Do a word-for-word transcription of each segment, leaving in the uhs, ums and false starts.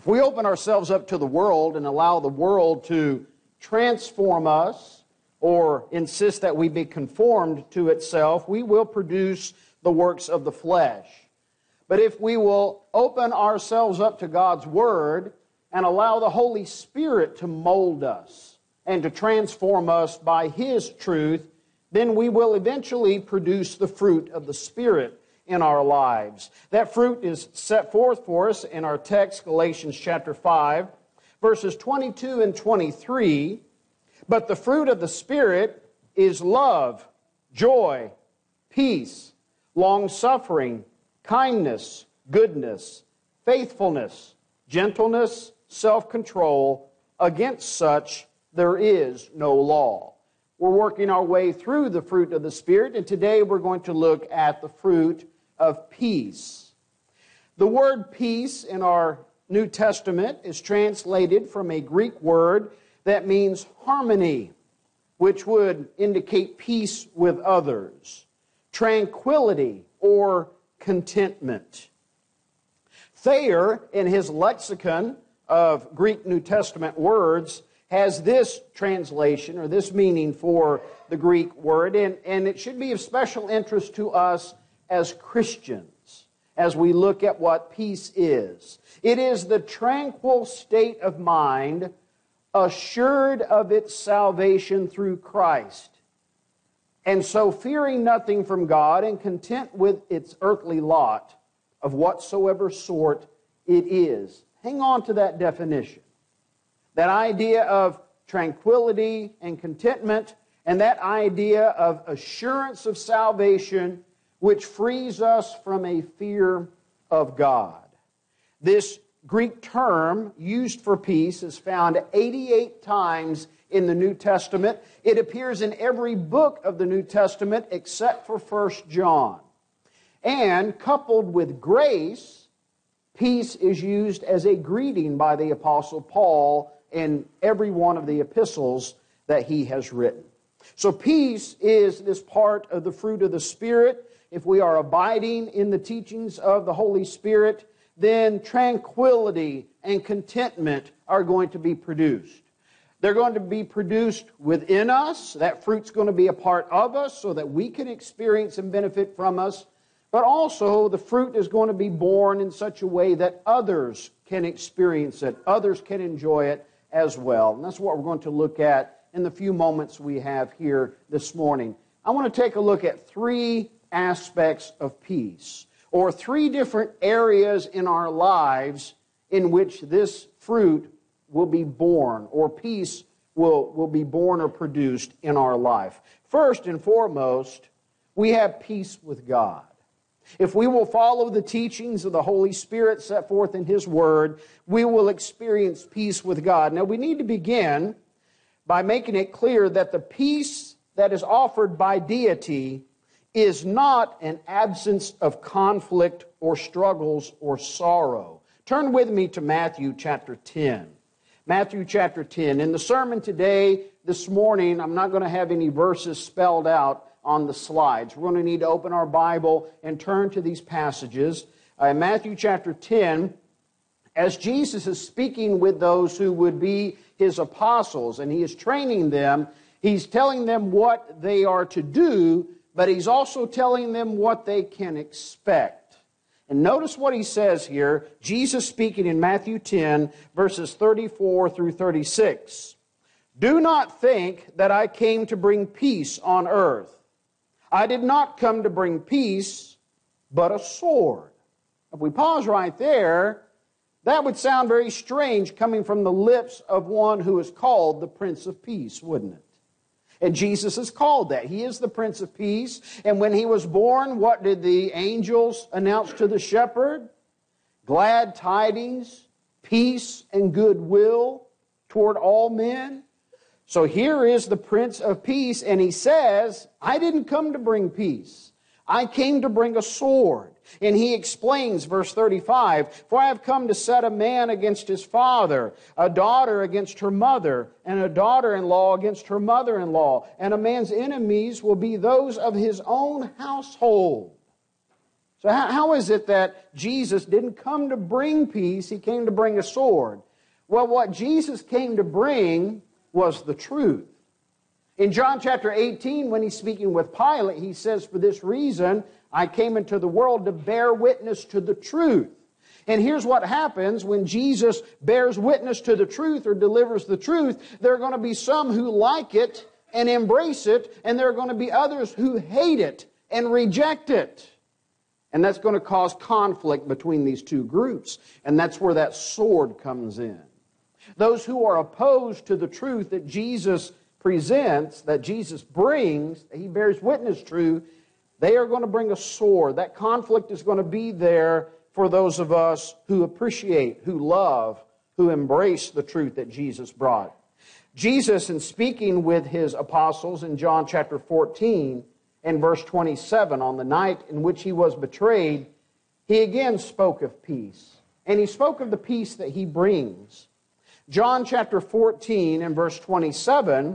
If we open ourselves up to the world and allow the world to transform us or insist that we be conformed to itself, we will produce the works of the flesh. But if we will open ourselves up to God's Word and allow the Holy Spirit to mold us and to transform us by His truth, then we will eventually produce the fruit of the Spirit in our lives. That fruit is set forth for us in our text, Galatians chapter five, verses twenty-two and twenty-three. But the fruit of the Spirit is love, joy, peace, long-suffering, kindness, goodness, faithfulness, gentleness, self-control. Against such there is no law. We're working our way through the fruit of the Spirit, and today we're going to look at the fruit of peace. The word peace in our New Testament is translated from a Greek word that means harmony, which would indicate peace with others, tranquility, or contentment. Thayer, in his lexicon of Greek New Testament words, has this translation or this meaning for the Greek word, and, and it should be of special interest to us as Christians as we look at what peace is. It is the tranquil state of mind assured of its salvation through Christ, and so fearing nothing from God and content with its earthly lot of whatsoever sort it is. Hang on to that definition. That idea of tranquility and contentment, and that idea of assurance of salvation, which frees us from a fear of God. This Greek term used for peace is found eighty-eight times in the New Testament. It appears in every book of the New Testament except for First John. And coupled with grace, peace is used as a greeting by the Apostle Paul in every one of the epistles that he has written. So peace is this part of the fruit of the Spirit. If we are abiding in the teachings of the Holy Spirit, then tranquility and contentment are going to be produced. They're going to be produced within us. That fruit's going to be a part of us so that we can experience and benefit from us. But also the fruit is going to be born in such a way that others can experience it. Others can enjoy it as well. And that's what we're going to look at in the few moments we have here this morning. I want to take a look at three aspects of peace, or three different areas in our lives in which this fruit will be born, or peace will, will be born or produced in our life. First and foremost, we have peace with God. If we will follow the teachings of the Holy Spirit set forth in His Word, we will experience peace with God. Now, we need to begin by making it clear that the peace that is offered by deity is not an absence of conflict or struggles or sorrow. Turn with me to Matthew chapter ten. Matthew chapter ten. In the sermon today, this morning, I'm not going to have any verses spelled out on the slides. We're going to need to open our Bible and turn to these passages. Uh, in Matthew chapter ten, as Jesus is speaking with those who would be His apostles, and He is training them, He's telling them what they are to do, but He's also telling them what they can expect. And notice what He says here, Jesus speaking in Matthew ten, verses thirty-four through thirty-six. Do not think that I came to bring peace on earth. I did not come to bring peace, but a sword. If we pause right there, that would sound very strange coming from the lips of one who is called the Prince of Peace, wouldn't it? And Jesus is called that. He is the Prince of Peace. And when He was born, what did the angels announce to the shepherd? Glad tidings, peace, and goodwill toward all men. So here is the Prince of Peace, and He says, I didn't come to bring peace. I came to bring a sword. And He explains, verse thirty-five, For I have come to set a man against his father, a daughter against her mother, and a daughter-in-law against her mother-in-law. And a man's enemies will be those of his own household. So how, how is it that Jesus didn't come to bring peace, he came to bring a sword? Well, what Jesus came to bring was the truth. In John chapter eighteen, when he's speaking with Pilate, he says, "For this reason I came into the world to bear witness to the truth." And here's what happens when Jesus bears witness to the truth or delivers the truth. There are going to be some who like it and embrace it, and there are going to be others who hate it and reject it. And that's going to cause conflict between these two groups. And that's where that sword comes in. Those who are opposed to the truth that Jesus presents, that Jesus brings, that he bears witness to, they are going to bring a sword. That conflict is going to be there for those of us who appreciate, who love, who embrace the truth that Jesus brought. Jesus, in speaking with his apostles in John chapter fourteen and verse twenty-seven, on the night in which he was betrayed, he again spoke of peace. And he spoke of the peace that he brings. John chapter fourteen and verse twenty-seven,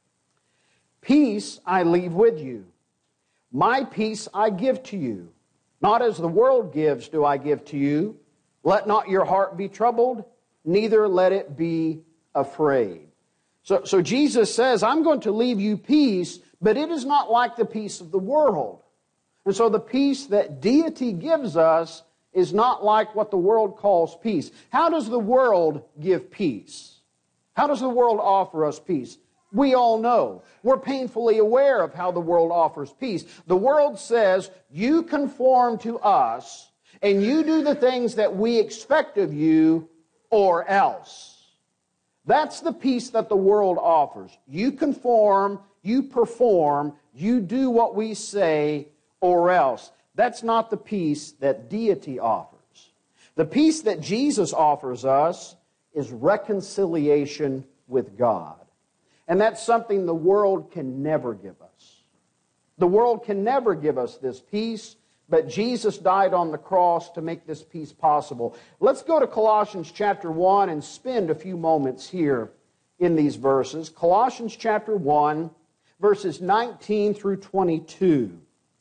"Peace I leave with you. My peace I give to you. Not as the world gives do I give to you. Let not your heart be troubled, neither let it be afraid." So, so Jesus says, I'm going to leave you peace, but it is not like the peace of the world. And so the peace that deity gives us is not like what the world calls peace. How does the world give peace? How does the world offer us peace? We all know. We're painfully aware of how the world offers peace. The world says, you conform to us, and you do the things that we expect of you, or else. That's the peace that the world offers. You conform, you perform, you do what we say, or else. That's not the peace that deity offers. The peace that Jesus offers us is reconciliation with God. And that's something the world can never give us. The world can never give us this peace, but Jesus died on the cross to make this peace possible. Let's go to Colossians chapter one and spend a few moments here in these verses. Colossians chapter one, verses nineteen through twenty-two.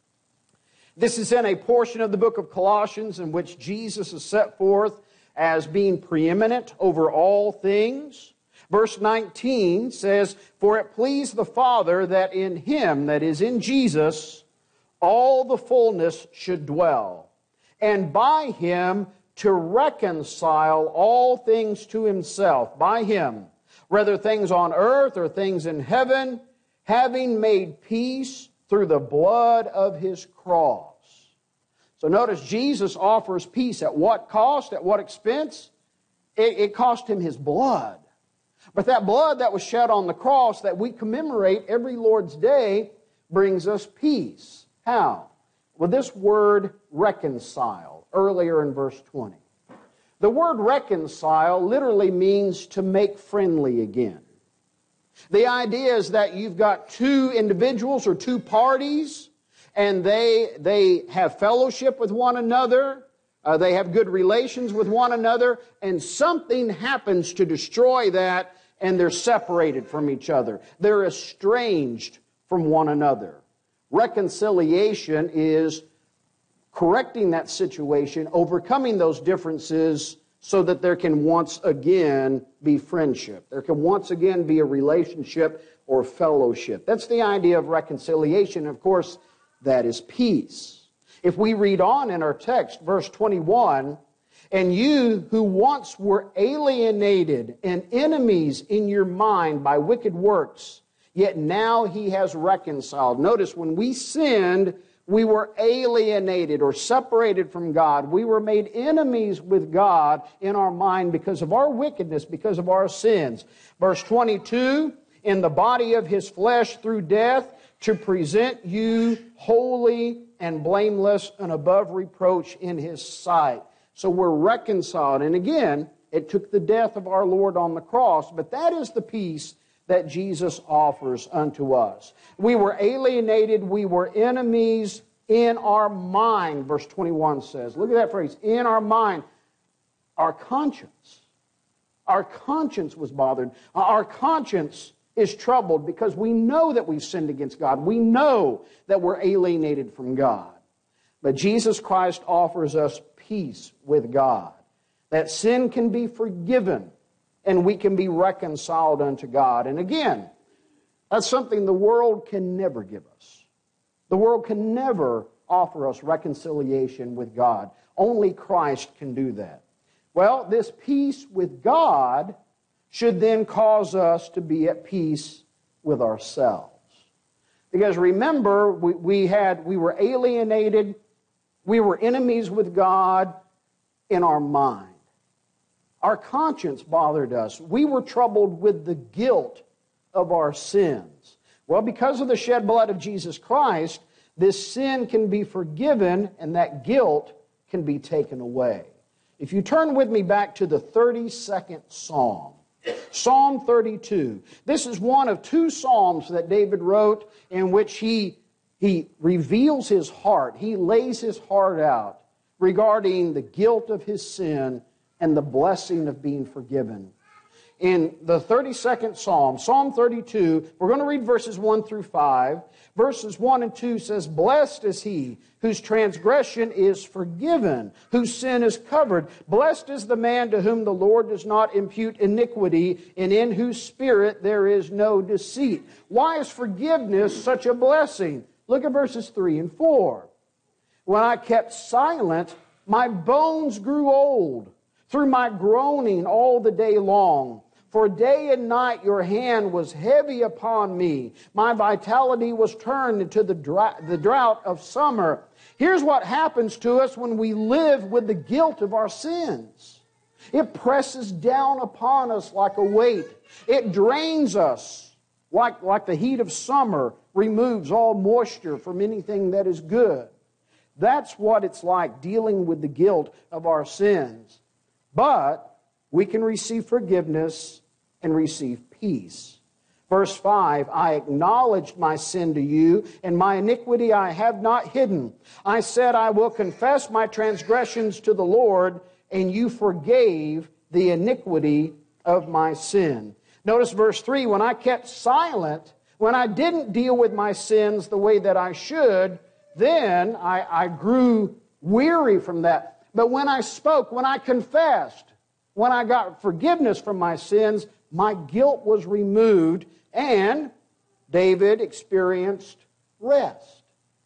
This is in a portion of the book of Colossians in which Jesus is set forth as being preeminent over all things. Verse nineteen says, "For it pleased the Father that in him," that is in Jesus, "all the fullness should dwell, and by him to reconcile all things to himself," by him, "whether things on earth or things in heaven, having made peace through the blood of his cross." So notice Jesus offers peace at what cost, at what expense? It, it cost him his blood. But that blood that was shed on the cross that we commemorate every Lord's Day brings us peace. How? Well, this word reconcile, earlier in verse twenty. The word reconcile literally means to make friendly again. The idea is that you've got two individuals or two parties, and they, they have fellowship with one another, uh, they have good relations with one another, and something happens to destroy that, and they're separated from each other. They're estranged from one another. Reconciliation is correcting that situation, overcoming those differences so that there can once again be friendship. There can once again be a relationship or fellowship. That's the idea of reconciliation. Of course, that is peace. If we read on in our text, verse twenty-one, "And you who once were alienated and enemies in your mind by wicked works, yet now he has reconciled." Notice, when we sinned, we were alienated or separated from God. We were made enemies with God in our mind because of our wickedness, because of our sins. Verse twenty-two, "In the body of his flesh through death, to present you holy and blameless and above reproach in his sight." So we're reconciled. And again, it took the death of our Lord on the cross, but that is the peace that Jesus offers unto us. We were alienated, we were enemies in our mind, verse twenty-one says. Look at that phrase, in our mind. Our conscience. Our conscience was bothered. Our conscience is troubled because we know that we've sinned against God. We know that we're alienated from God. But Jesus Christ offers us peace with God, that sin can be forgiven and we can be reconciled unto God. And again, that's something the world can never give us. The world can never offer us reconciliation with God. Only Christ can do that. Well, this peace with God should then cause us to be at peace with ourselves. Because remember, we, we had we were alienated, we were enemies with God in our mind. Our conscience bothered us. We were troubled with the guilt of our sins. Well, because of the shed blood of Jesus Christ, this sin can be forgiven and that guilt can be taken away. If you turn with me back to the thirty-second Psalm, Psalm thirty-two. This is one of two psalms that David wrote in which he, he reveals his heart. He lays his heart out regarding the guilt of his sin and the blessing of being forgiven. In the thirty-second Psalm, Psalm thirty-two, we're going to read verses one through five. Verses one and two says, "Blessed is he whose transgression is forgiven, whose sin is covered. Blessed is the man to whom the Lord does not impute iniquity, and in whose spirit there is no deceit." Why is forgiveness such a blessing? Look at verses three and four. "When I kept silent, my bones grew old through my groaning all the day long. For day and night your hand was heavy upon me. My vitality was turned into the drought, the drought of summer." Here's what happens to us when we live with the guilt of our sins. It presses down upon us like a weight. It drains us like, like the heat of summer removes all moisture from anything that is good. That's what it's like dealing with the guilt of our sins. But we can receive forgiveness and receive peace. Verse five, "I acknowledged my sin to you, and my iniquity I have not hidden. I said, I will confess my transgressions to the Lord, and you forgave the iniquity of my sin." Notice verse three, "When I kept silent, when I didn't deal with my sins the way that I should, then I, I grew weary from that. But when I spoke, when I confessed, when I got forgiveness from my sins, my guilt was removed, and David experienced rest."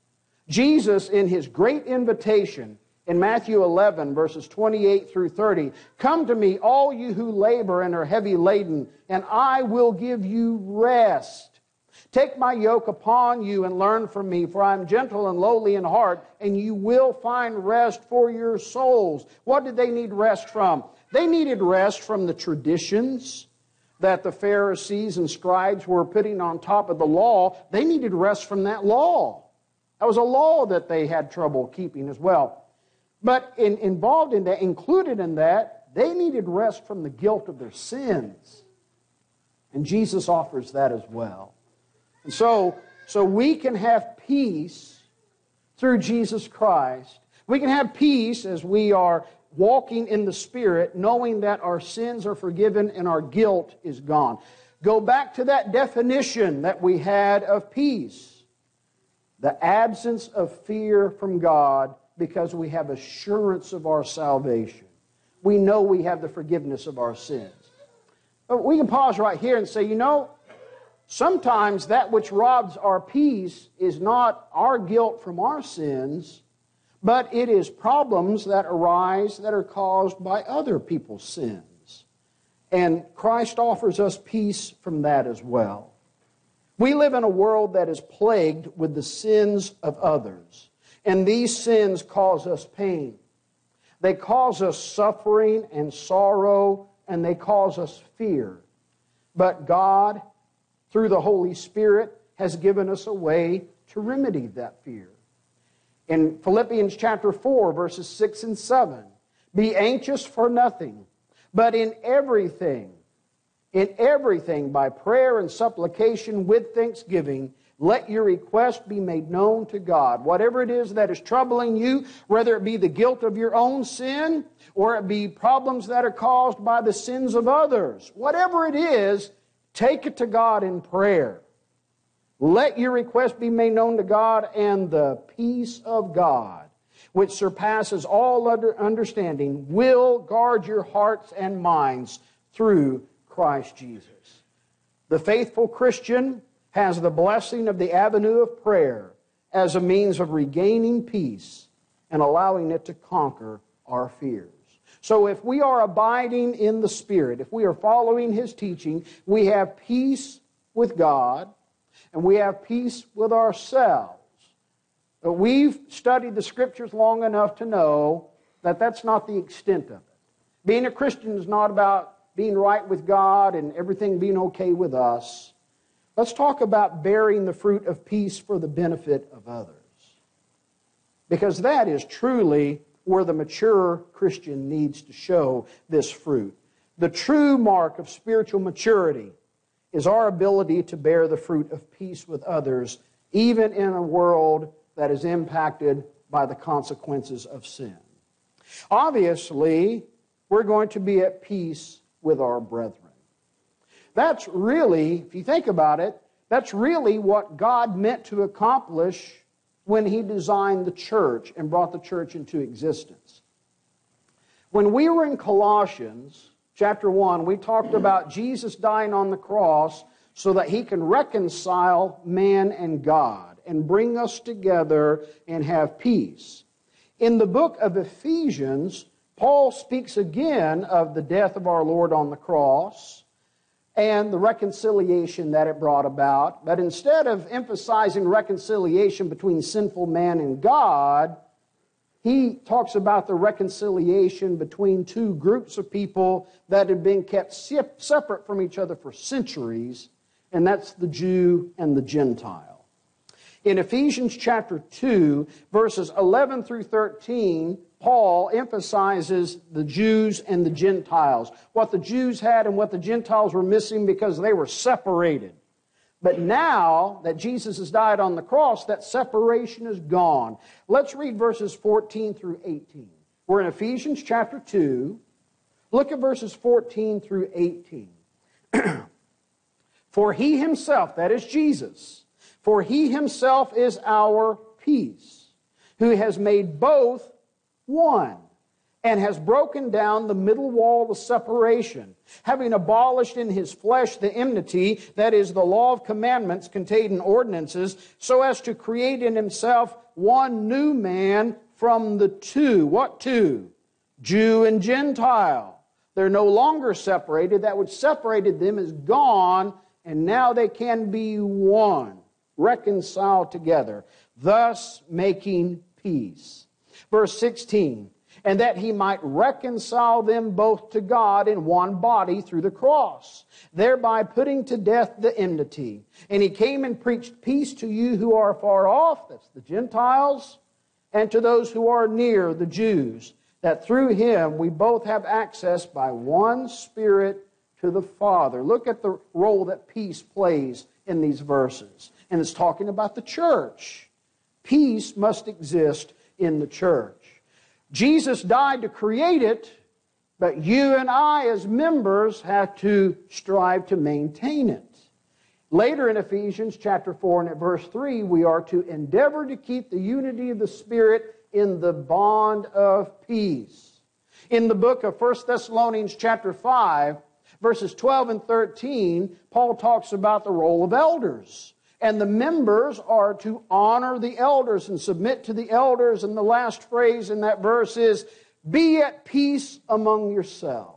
Jesus, in his great invitation in Matthew eleven, verses twenty-eight through thirty, "Come to me, all you who labor and are heavy laden, and I will give you rest. Take my yoke upon you and learn from me, for I am gentle and lowly in heart, and you will find rest for your souls." What did they need rest from? They needed rest from the traditions that the Pharisees and scribes were putting on top of the law. They needed rest from that law. That was a law that they had trouble keeping as well. But in, involved in that, included in that, they needed rest from the guilt of their sins. And Jesus offers that as well. And so, so we can have peace through Jesus Christ. We can have peace as we are walking in the Spirit, knowing that our sins are forgiven and our guilt is gone. Go back to that definition that we had of peace. The absence of fear from God because we have assurance of our salvation. We know we have the forgiveness of our sins. But we can pause right here and say, you know, sometimes that which robs our peace is not our guilt from our sins, but it is problems that arise that are caused by other people's sins. And Christ offers us peace from that as well. We live in a world that is plagued with the sins of others, and these sins cause us pain. They cause us suffering and sorrow, and they cause us fear. But God, through the Holy Spirit, has given us a way to remedy that fear. In Philippians chapter four, verses six and seven, "Be anxious for nothing, but in everything, in everything by prayer and supplication with thanksgiving, let your request be made known to God." Whatever it is that is troubling you, whether it be the guilt of your own sin, or it be problems that are caused by the sins of others, whatever it is, take it to God in prayer. Let your request be made known to God, and the peace of God, which surpasses all under understanding, will guard your hearts and minds through Christ Jesus. The faithful Christian has the blessing of the avenue of prayer as a means of regaining peace and allowing it to conquer our fears. So if we are abiding in the Spirit, if we are following His teaching, we have peace with God and we have peace with ourselves. But we've studied the Scriptures long enough to know that that's not the extent of it. Being a Christian is not about being right with God and everything being okay with us. Let's talk about bearing the fruit of peace for the benefit of others. Because that is truly where the mature Christian needs to show this fruit. The true mark of spiritual maturity is our ability to bear the fruit of peace with others, even in a world that is impacted by the consequences of sin. Obviously, we're going to be at peace with our brethren. That's really, if you think about it, that's really what God meant to accomplish when He designed the church and brought the church into existence. When we were in Colossians chapter one, we talked about Jesus dying on the cross so that He can reconcile man and God and bring us together and have peace. In the book of Ephesians, Paul speaks again of the death of our Lord on the cross and the reconciliation that it brought about. But instead of emphasizing reconciliation between sinful man and God, he talks about the reconciliation between two groups of people that had been kept separate from each other for centuries, and that's the Jew and the Gentile. In Ephesians chapter two, verses eleven through thirteen, Paul emphasizes the Jews and the Gentiles, what the Jews had and what the Gentiles were missing because they were separated. But now that Jesus has died on the cross, that separation is gone. Let's read verses fourteen through eighteen. We're in Ephesians chapter two. Look at verses fourteen through eighteen. For He Himself, that is Jesus, for He Himself is our peace, who has made both one, and has broken down the middle wall of separation, having abolished in His flesh the enmity, that is, the law of commandments contained in ordinances, so as to create in Himself one new man from the two. What two? Jew and Gentile. They're no longer separated. That which separated them is gone, and now they can be one, reconciled together, thus making peace. Verse sixteen, and that He might reconcile them both to God in one body through the cross, thereby putting to death the enmity. And He came and preached peace to you who are far off, that's the Gentiles, and to those who are near, the Jews, that through Him we both have access by one Spirit to the Father. Look at the role that peace plays in these verses. And it's talking about the church. Peace must exist in the church. Jesus died to create it, but you and I as members have to strive to maintain it. Later in Ephesians chapter four and at verse three, we are to endeavor to keep the unity of the Spirit in the bond of peace. In the book of First Thessalonians chapter five, verses twelve and thirteen, Paul talks about the role of elders. And the members are to honor the elders and submit to the elders. And the last phrase in that verse is, be at peace among yourselves.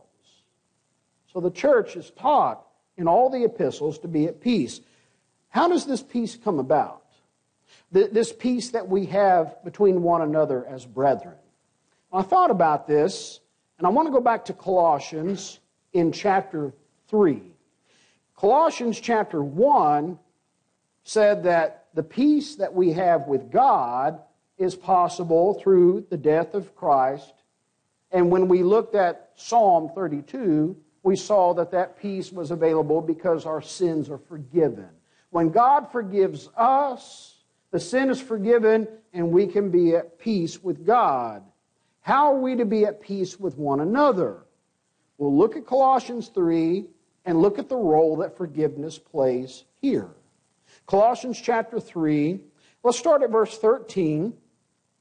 So the church is taught in all the epistles to be at peace. How does this peace come about? This peace that we have between one another as brethren. I thought about this, and I want to go back to Colossians in chapter three. Colossians chapter one said that the peace that we have with God is possible through the death of Christ. And when we looked at Psalm thirty-two, we saw that that peace was available because our sins are forgiven. When God forgives us, the sin is forgiven and we can be at peace with God. How are we to be at peace with one another? Well, look at Colossians three and look at the role that forgiveness plays here. Colossians chapter three, let's start at verse thirteen.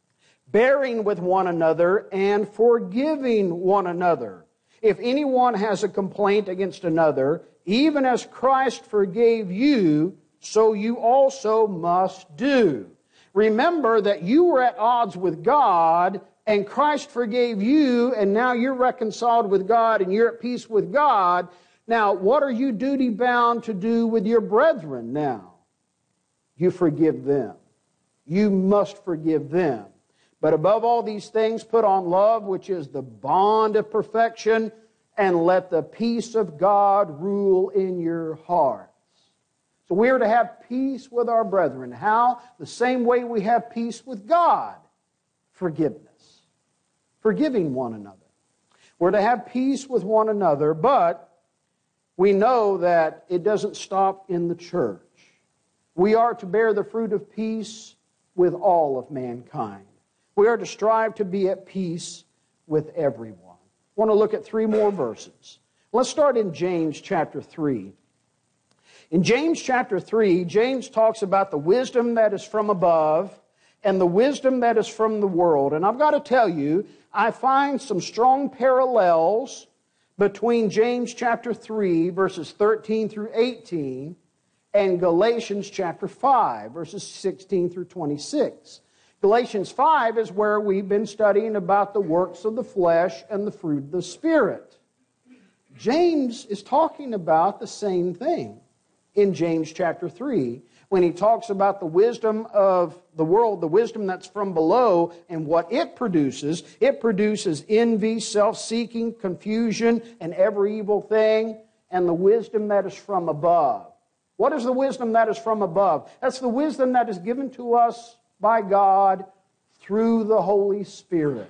bearing with one another and forgiving one another. If anyone has a complaint against another, even as Christ forgave you, so you also must do. Remember that you were at odds with God, and Christ forgave you, and now you're reconciled with God, and you're at peace with God. Now, what are you duty-bound to do with your brethren now? You forgive them. You must forgive them. But above all these things, put on love, which is the bond of perfection, and let the peace of God rule in your hearts. So we are to have peace with our brethren. How? The same way we have peace with God. Forgiveness. Forgiving one another. We're to have peace with one another, but we know that it doesn't stop in the church. We are to bear the fruit of peace with all of mankind. We are to strive to be at peace with everyone. I want to look at three more verses. Let's start in James chapter three. In James chapter three, James talks about the wisdom that is from above and the wisdom that is from the world. And I've got to tell you, I find some strong parallels between James chapter three, verses thirteen through eighteen, and Galatians chapter five, verses sixteen through twenty-six. Galatians five is where we've been studying about the works of the flesh and the fruit of the Spirit. James is talking about the same thing in James chapter three, when he talks about the wisdom of the world, the wisdom that's from below, and what it produces. It produces envy, self-seeking, confusion, and every evil thing, and the wisdom that is from above. What is the wisdom that is from above? That's the wisdom that is given to us by God through the Holy Spirit.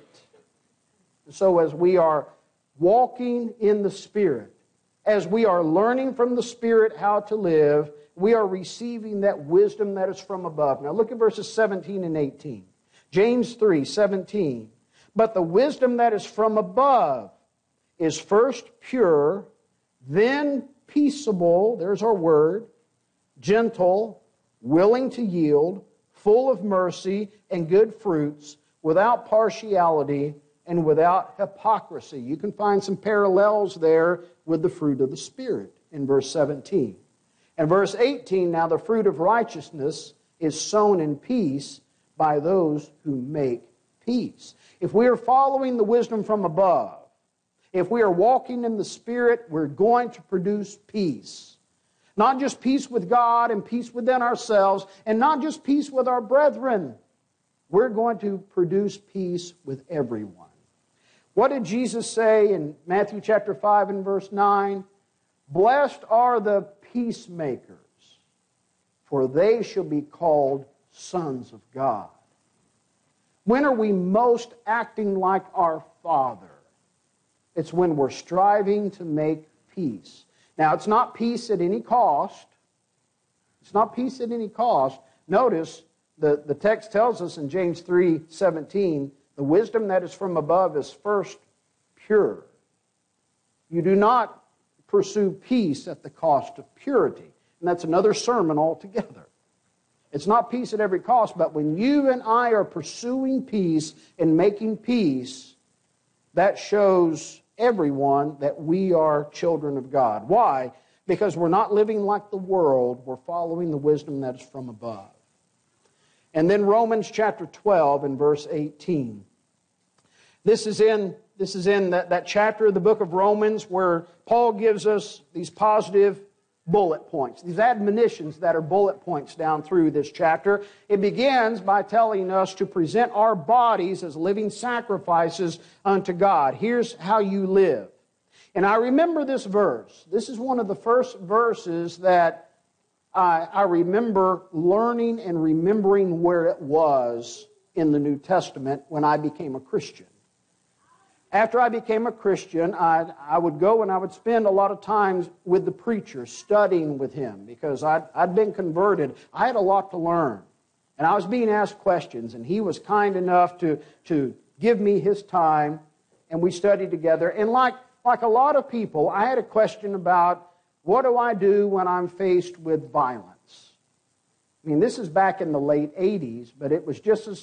So as we are walking in the Spirit, as we are learning from the Spirit how to live, we are receiving that wisdom that is from above. Now look at verses seventeen and eighteen. James three, seventeen. But the wisdom that is from above is first pure, then peaceable, there's our word, gentle, willing to yield, full of mercy and good fruits, without partiality and without hypocrisy. You can find some parallels there with the fruit of the Spirit in verse seventeen. And verse eighteen, now the fruit of righteousness is sown in peace by those who make peace. If we are following the wisdom from above, if we are walking in the Spirit, we're going to produce peace. Not just peace with God and peace within ourselves, and not just peace with our brethren. We're going to produce peace with everyone. What did Jesus say in Matthew chapter five and verse nine? Blessed are the peacemakers, for they shall be called sons of God. When are we most acting like our Father? It's when we're striving to make peace. Now, it's not peace at any cost. It's not peace at any cost. Notice, the, the text tells us in James three seventeen, the wisdom that is from above is first pure. You do not pursue peace at the cost of purity. And that's another sermon altogether. It's not peace at every cost, but when you and I are pursuing peace and making peace, that shows everyone that we are children of God. Why? Because we're not living like the world. We're following the wisdom that is from above. And then Romans chapter twelve and verse eighteen. This is in, this is in that, that chapter of the book of Romans where Paul gives us these positive bullet points, these admonitions that are bullet points down through this chapter. It begins by telling us to present our bodies as living sacrifices unto God. Here's how you live. And I remember this verse. This is one of the first verses that I, I remember learning and remembering where it was in the New Testament when I became a Christian. After I became a Christian, I, I would go and I would spend a lot of times with the preacher, studying with him, because I'd, I'd been converted. I had a lot to learn. And I was being asked questions, and he was kind enough to, to give me his time, and we studied together. And like, like a lot of people, I had a question about, what do I do when I'm faced with violence? I mean, this is back in the late eighties, but it was just as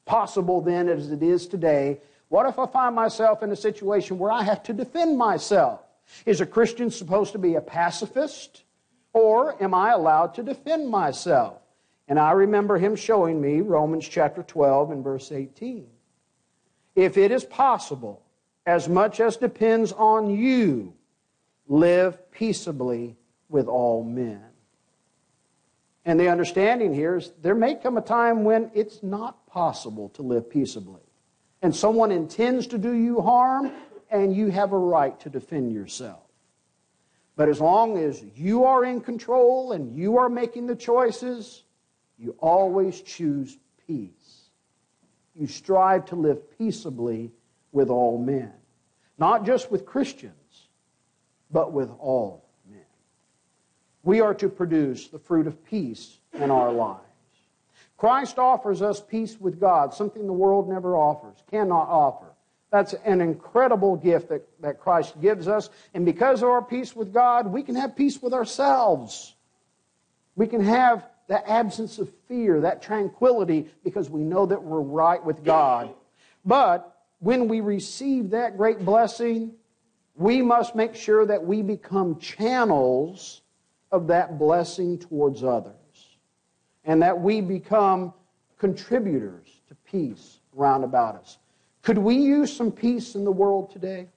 possible then as it is today, what if I find myself in a situation where I have to defend myself? Is a Christian supposed to be a pacifist? Or am I allowed to defend myself? And I remember him showing me Romans chapter twelve and verse eighteen. If it is possible, as much as depends on you, live peaceably with all men. And the understanding here is there may come a time when it's not possible to live peaceably. And someone intends to do you harm, and you have a right to defend yourself. But as long as you are in control and you are making the choices, you always choose peace. You strive to live peaceably with all men. Not just with Christians, but with all men. We are to produce the fruit of peace in our lives. Christ offers us peace with God, something the world never offers, cannot offer. That's an incredible gift that, that Christ gives us. And because of our peace with God, we can have peace with ourselves. We can have the absence of fear, that tranquility, because we know that we're right with God. But when we receive that great blessing, we must make sure that we become channels of that blessing towards others. And that we become contributors to peace round about us. Could we use some peace in the world today?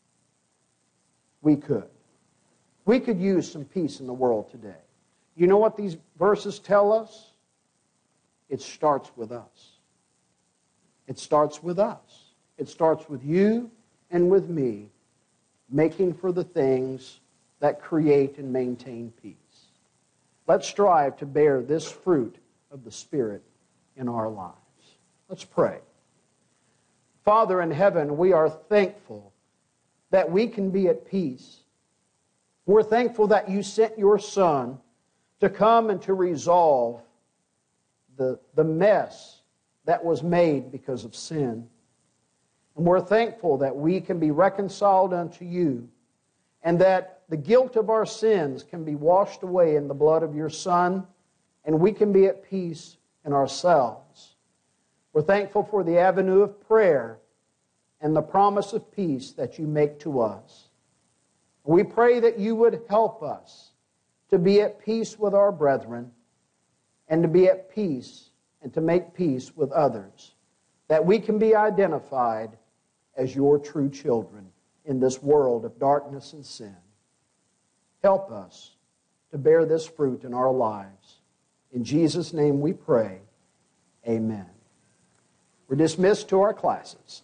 We could. We could use some peace in the world today. You know what these verses tell us? It starts with us. It starts with us. It starts with you and with me making for the things that create and maintain peace. Let's strive to bear this fruit of the Spirit in our lives. Let's pray. Father in heaven, we are thankful that we can be at peace. We're thankful that you sent your Son to come and to resolve the, the mess that was made because of sin. And we're thankful that we can be reconciled unto you and that the guilt of our sins can be washed away in the blood of your Son, and we can be at peace in ourselves. We're thankful for the avenue of prayer and the promise of peace that you make to us. We pray that you would help us to be at peace with our brethren and to be at peace and to make peace with others, that we can be identified as your true children in this world of darkness and sin. Help us to bear this fruit in our lives. In Jesus' name we pray, amen. We're dismissed to our classes.